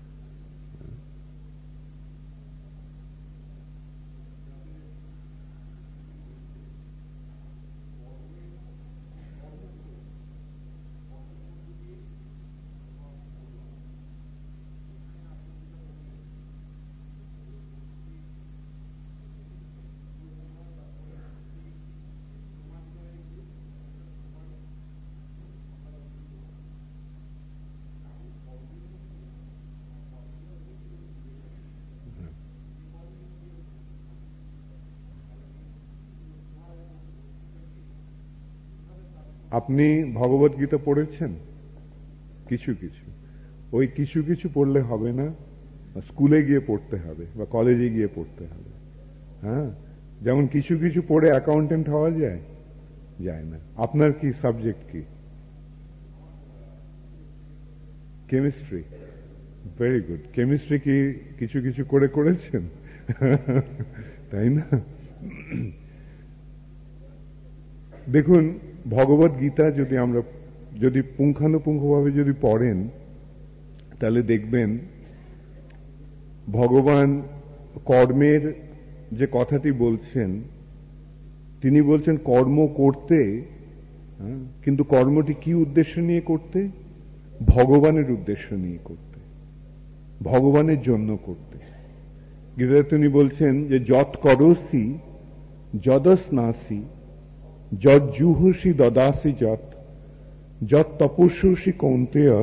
Speaker 1: আপনি ভগবত গীতা পড়েছেন? কিছু কিছু। ওই কিছু কিছু পড়লে হবে না, স্কুলে গিয়ে পড়তে হবে বা কলেজে গিয়ে পড়তে হবে। হ্যাঁ, যেমন কিছু কিছু পড়ে অ্যাকাউন্টেন্ট হওয়া যায় যায় না। আপনার কি সাবজেক্ট কি? কেমিস্ট্রি। Very good. কেমিস্ট্রি কি কিছু কিছু করে করেছেন? তাই না? দেখুন, ভগবত গীতা যদি আমরা যদি পুঙ্খানুপুঙ্খভাবে যদি পড়েন, তাহলে দেখবেন ভগবান কর্মের যে কথাটি বলছেন, তিনি বলছেন কর্ম করতে, কিন্তু কর্মটি কি উদ্দেশ্য নিয়ে করতে? ভগবানের উদ্দেশ্য নিয়ে করতে, ভগবানের জন্য করতে। গীতায় তিনি বলছেন যে যৎ করসি যদস্নাসি যৎ জুহসি দদাসি যৎ যৎ তপস্যসি কৌন্তেয়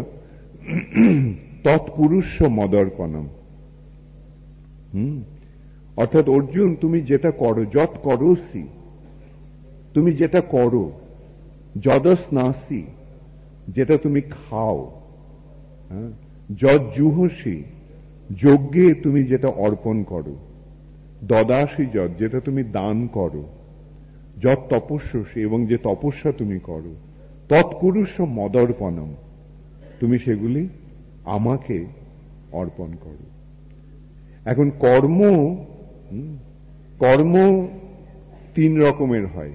Speaker 1: তৎপুরুষ মদর্পণম। হুম, অর্থাৎ অর্জুন, তুমি যেটা করো, যৎ করসি, তুমি যেটা করো, যদস্নাসি, যেটা তুমি খাও, যৎ জুহসি, যজ্ঞে তুমি যেটা অর্পণ করো, দদাসি যৎ, যেটা তুমি দান করো, যৎ তপস্যসি, এবং যে তপস্যা তুমি করো, তৎকুরুষ মদর্পণম, তুমি সেগুলি আমাকে অর্পণ করো। এখন কর্ম, কর্ম তিন রকমের হয়: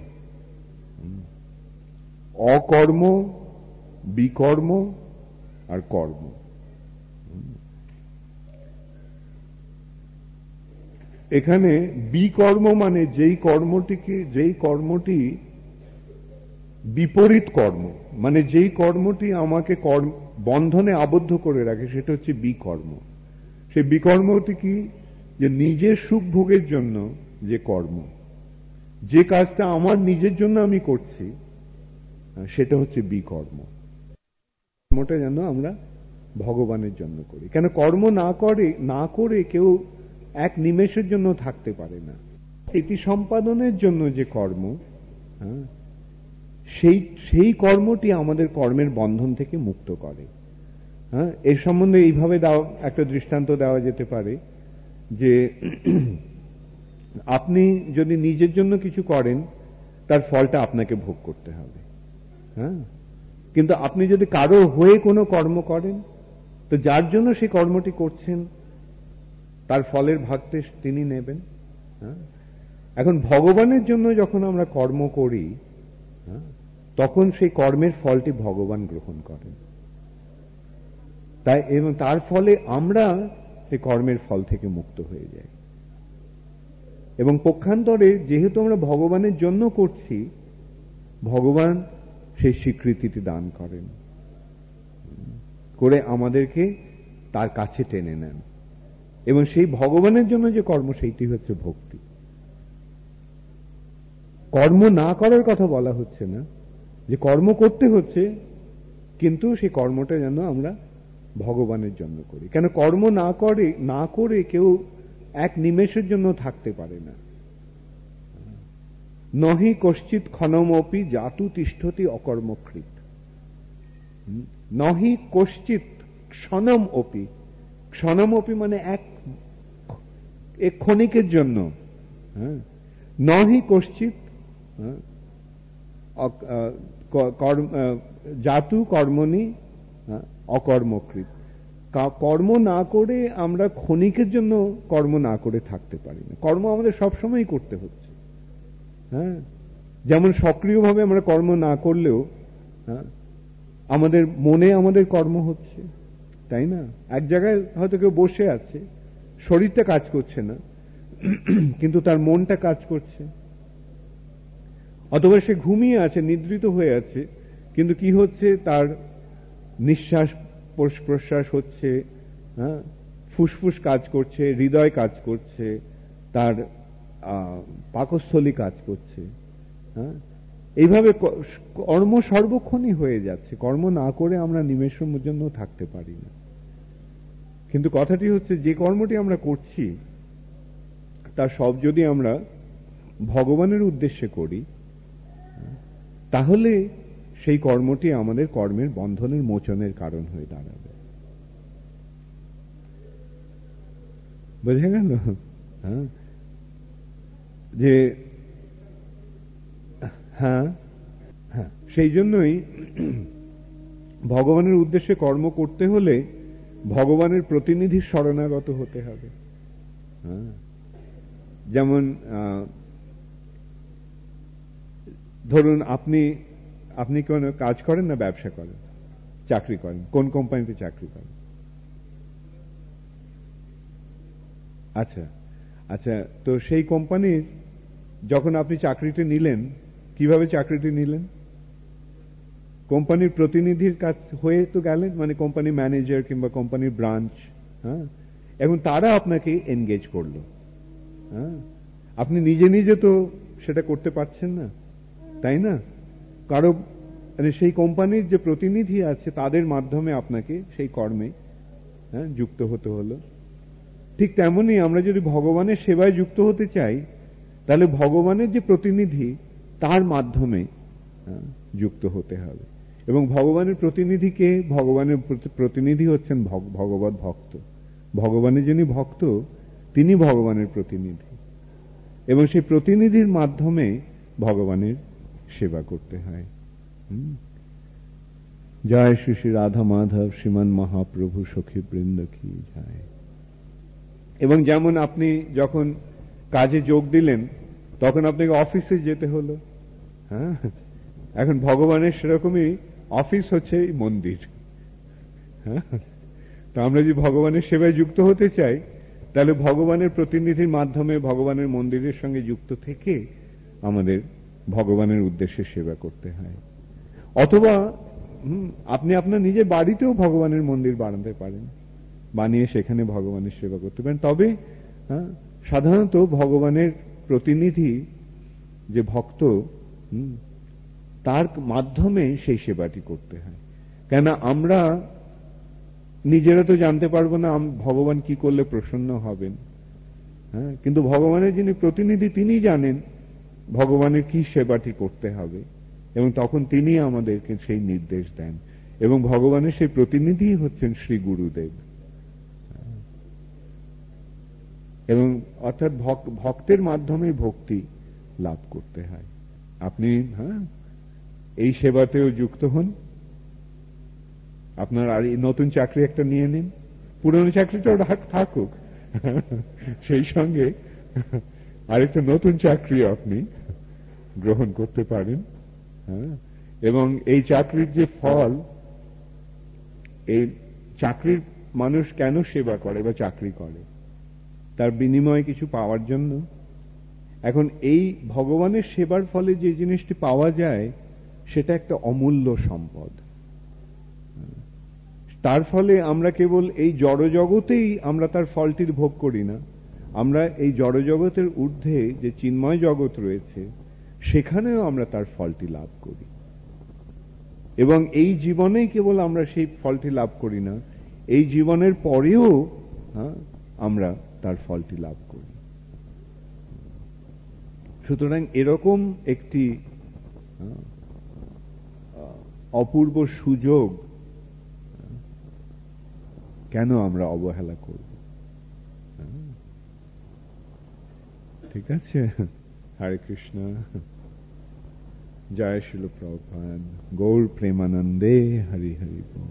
Speaker 1: অকর্ম, বিকর্ম আর কর্ম। এখানে বিকর্ম মানে যেই কর্মটিকে, যেই কর্মটি বিপরীত কর্ম, মানে যেই কর্মটি আমাকে বন্ধনে আবদ্ধ করে রাখে, সেটা হচ্ছে বিকর্ম। সেই বিকর্মটি কি? যে নিজের সুখ ভোগের জন্য যে কর্ম, যে কাজটা আমার নিজের জন্য আমি করছি, সেটা হচ্ছে বিকর্ম। কর্মটা যেন আমরা ভগবানের জন্য করি। কেন কর্ম না করে না করে কেউ এক নিমেষের জন্য থাকতে পারে না। এটি সম্পাদনের জন্য যে কর্ম, হ্যাঁ, সেই সেই কর্মটি আমাদের কর্মের বন্ধন থেকে মুক্ত করে। হ্যাঁ, এর সম্বন্ধে এইভাবে দাও একটা দৃষ্টান্ত দেওয়া যেতে পারে যে আপনি যদি নিজের জন্য কিছু করেন, তার ফলটা আপনাকে ভোগ করতে হবে। হ্যাঁ, কিন্তু আপনি যদি কারো হয়ে কোনো কর্ম করেন, তো যার জন্য সেই কর্মটি করছেন তার ফলের ভাগতে তিনি নেবেন। হ্যাঁ, এখন ভগবানের জন্য যখন আমরা কর্ম করি, তখন সেই কর্মের ফলটি ভগবান গ্রহণ করেন। তাই এবং তার ফলে আমরা সেই কর্মের ফল থেকে মুক্ত হয়ে যাই। এবং পক্ষান্তরে যেহেতু আমরা ভগবানের জন্য করছি, ভগবান সেই স্বীকৃতিটি দান করেন, করে আমাদেরকে তার কাছে টেনে নেন। এবং সেই ভগবানের জন্য যে কর্ম, সেইটি হচ্ছে ভক্তি। কর্ম না করার কথা বলা হচ্ছে না, যে কর্ম করতে হচ্ছে, কিন্তু সেই কর্মটা যেন আমরা ভগবানের জন্য করি। কেন কর্ম না করে না করে কেউ এক নিমেষের জন্য থাকতে পারে না। নহি কশ্চিৎ ক্ষণমপি জাতু তিষ্ঠতি অকর্মকৃত। নহি কশ্চিৎ ক্ষণম অপি, ক্ষণম অপি মানে এক এক ক্ষণিকের জন্য। হ্যাঁ, নহি কশ্চিৎ জাতু কর্মণি অকর্মকৃত। কর্ম না করে আমরা ক্ষণিকের জন্য কর্ম না করে থাকতে পারি না। কর্ম আমাদের সবসময় করতে হচ্ছে। হ্যাঁ, যেমন সক্রিয়ভাবে আমরা কর্ম না করলেও হ্যাঁ আমাদের মনে আমাদের কর্ম হচ্ছে, তাই না? এক জায়গায় হয়তো কেউ বসে আছে, শরীরটা কাজ করছে না, কিন্তু তার মনটা কাজ করছে। অথবা সে ঘুমিয়ে আছে, নিদ্রিত হয়ে আছে, কিন্তু কি হচ্ছে, তার নিঃশ্বাস প্রশ্বাস হচ্ছে, হ্যাঁ, ফুসফুস কাজ করছে, হৃদয় কাজ করছে, তার পাকস্থলী কাজ করছে। হ্যাঁ, এইভাবে কর্ম সর্বক্ষণই হয়ে যাচ্ছে। কর্ম না করে আমরা নিমেষের জন্য থাকতে পারি না। কিন্তু কথাটি হচ্ছে, যে কর্মটি আমরা করছি তার সব যদি আমরা ভগবানের উদ্দেশ্যে করি, তাহলে সেই কর্মটি আমাদের কর্মের বন্ধনের মোচনের কারণ হয়ে দাঁড়াবে। বোঝা গেল? হ্যাঁ, যে হ্যাঁ হ্যাঁ সেই জন্যই ভগবানের উদ্দেশ্যে কর্ম করতে হলে ভগবানের প্রতিনিধির শরণাগত হতে হবে। হ্যাঁ, যেমন ধরুন আপনি আপনি কোন কাজ করেন না ব্যবসা করেন, চাকরি করেন, কোন কোম্পানিতে চাকরি করেন? আচ্ছা আচ্ছা তো সেই কোম্পানির যখন আপনি চাকরিটি নিলেন, কিভাবে চাকরিটি নিলেন? কোম্পানির প্রতিনিধির কাছ হয়ে তো গেলেন, মানে কোম্পানি ম্যানেজার কিংবা কোম্পানির ব্রাঞ্চ। হ্যাঁ, এবং তারা আপনাকে এনগেজ করলো। হ্যাঁ, আপনি নিজে নিজে তো সেটা করতে পারছেন না, তাই না? কারো মানে সেই কোম্পানির যে প্রতিনিধি আছে তাদের মাধ্যমে আপনাকে সেই কর্মে হ্যাঁ যুক্ত হতে হলো। ঠিক তেমনি আমরা যদি ভগবানের সেবায় যুক্ত হতে চাই, তাহলে ভগবানের যে প্রতিনিধি তার মাধ্যমে যুক্ত হতে হবে। এবং ভগবানের প্রতিনিধিকে, ভগবানের প্রতিনিধি হচ্ছেন ভগবত ভক্ত। ভগবানের যিনি ভক্ত তিনি ভগবানের প্রতিনিধি, এবং সেই প্রতিনিধির মাধ্যমে ভগবানের সেবা করতে হয়। জয় শ্রী শ্রী রাধা মাধব শ্রীমান মহাপ্রভু সখী বৃন্দ কি জয়। এবং যেমন আপনি যখন কাজে যোগ দিলেন তখন আপনাকে অফিসে যেতে হলো। হ্যাঁ, এখন ভগবানের সেরকমই অফিস হচ্ছে এই মন্দির। হ্যাঁ, তো আমরা যদি ভগবানের সেবায় যুক্ত হতে চাই, তাহলে ভগবানের প্রতিনিধির মাধ্যমে ভগবানের মন্দিরের সঙ্গে যুক্ত থেকে আমাদের ভগবানের উদ্দেশ্যে সেবা করতে হয়। অথবা আপনি আপনার নিজের বাড়িতেও ভগবানের মন্দির বানাতে পারেন, বানিয়ে সেখানে ভগবানের সেবা করতে পারেন। তবে সাধারণত ভগবানের প্রতিনিধি যে ভক্ত, তার মাধ্যমে সেই সেবাটি করতে হয়। কেন আমরা নিজেরা তো জানতে পারবো না ভগবান কি করলে প্রসন্ন হবেন। হ্যাঁ, কিন্তু ভগবানের যিনি প্রতিনিধি তিনি জানেন ভগবানের কি সেবাটি করতে হবে, এবং তখন তিনি আমাদেরকে সেই নির্দেশ দেন। এবং ভগবানের সেই প্রতিনিধি হচ্ছেন শ্রী গুরুদেব। এবং অর্থাৎ ভক্তের মাধ্যমে ভক্তি লাভ করতে হয়। আপনি হ্যাঁ এই সেবাতেও যুক্ত হন, আপনার আর এই নতুন চাকরি একটা নিয়ে নিন, পুরনো চাকরিটাও থাকুক, সেই সঙ্গে আরেকটা নতুন চাকরি আপনি গ্রহণ করতে পারেন। হ্যাঁ, এবং এই চাকরির যে ফল, এই চাকরির মানুষ কেন সেবা করে বা চাকরি করে? তার বিনিময়ে কিছু পাওয়ার জন্য। এখন এই ভগবানের সেবার ফলে যে জিনিসটি পাওয়া যায় সেটা একটা অমূল্য সম্পদ। তার ফলে আমরা কেবল এই জড় জগতেই আমরা তার ফলটির ভোগ করি না, আমরা এই জড় জগতের ঊর্ধ্বে যে চিন্ময় জগৎ রয়েছে সেখানেও আমরা তার ফলটি লাভ করি। এবং এই জীবনেই কেবল আমরা সেই ফলটি লাভ করি না, এই জীবনের পরেও হ্যাঁ আমরা তার ফলটি লাভ করি। সুতরাং এরকম একটি অপূর্ব সুযোগ কেন আমরা অবহেলা করব? ঠিক আছে, হরে কৃষ্ণ, জয় শিল প্রভুপাদ, গৌর প্রেমানন্দে, হরি হরি বল।